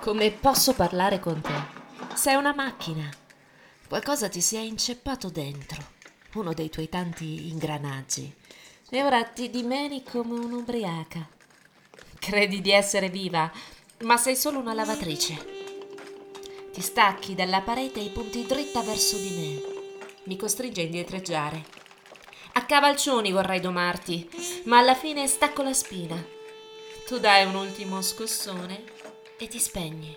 Come posso parlare con te? Sei una macchina. Qualcosa ti si è inceppato dentro, uno dei tuoi tanti ingranaggi, e ora ti dimeni come un'ubriaca. Credi di essere viva, ma sei solo una lavatrice. Ti stacchi dalla parete e punti dritta verso di me. Mi costringe a indietreggiare. A cavalcioni vorrei domarti, ma alla fine stacco la spina. Tu dai un ultimo scossone e ti spegni.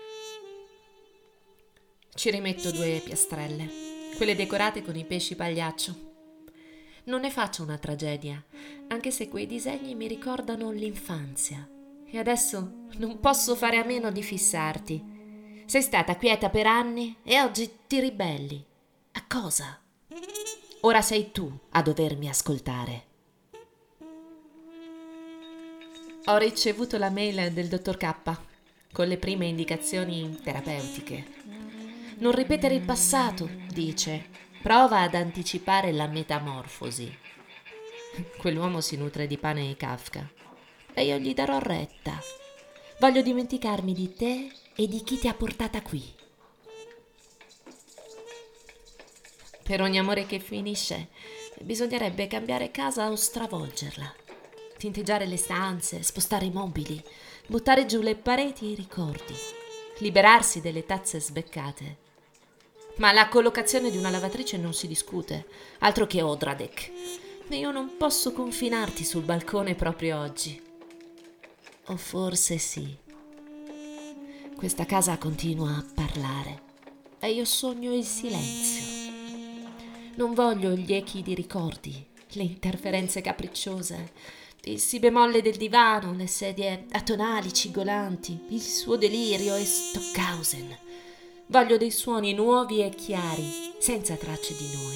Ci rimetto 2 piastrelle, quelle decorate con i pesci pagliaccio. Non ne faccio una tragedia, anche se quei disegni mi ricordano l'infanzia. E adesso non posso fare a meno di fissarti. Sei stata quieta per anni e oggi ti ribelli. A cosa? Ora sei tu a dovermi ascoltare. Ho ricevuto la mail del dottor K con le prime indicazioni terapeutiche. Non ripetere il passato, dice. Prova ad anticipare la metamorfosi. Quell'uomo si nutre di pane e Kafka e io gli darò retta. Voglio dimenticarmi di te e di chi ti ha portata qui. Per ogni amore che finisce, bisognerebbe cambiare casa o stravolgerla. Tinteggiare le stanze, spostare i mobili, buttare giù le pareti e i ricordi, liberarsi delle tazze sbeccate. Ma la collocazione di una lavatrice non si discute, altro che Odradek. E io non posso confinarti sul balcone proprio oggi. O forse sì. Questa casa continua a parlare e io sogno il silenzio. Non voglio gli echi di ricordi, le interferenze capricciose, il si bemolle del divano, le sedie atonali cigolanti, il suo delirio e Stockhausen. Voglio dei suoni nuovi e chiari, senza tracce di noi.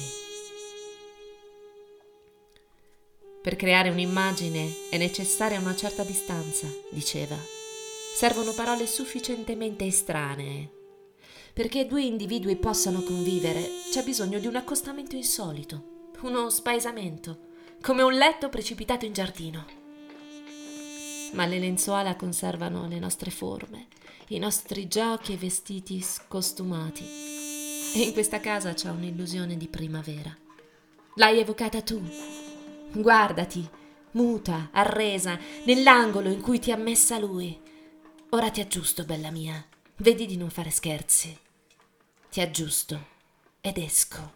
Per creare un'immagine è necessaria una certa distanza, diceva. Servono parole sufficientemente estranee. Perché 2 individui possano convivere c'è bisogno di un accostamento insolito, uno spaesamento, come un letto precipitato in giardino. Ma le lenzuola conservano le nostre forme, i nostri giochi e vestiti scostumati. E in questa casa c'è un'illusione di primavera. L'hai evocata tu. Guardati, muta, arresa, nell'angolo in cui ti ha messa lui. Ora ti aggiusto, bella mia. Vedi di non fare scherzi. Ti aggiusto ed esco.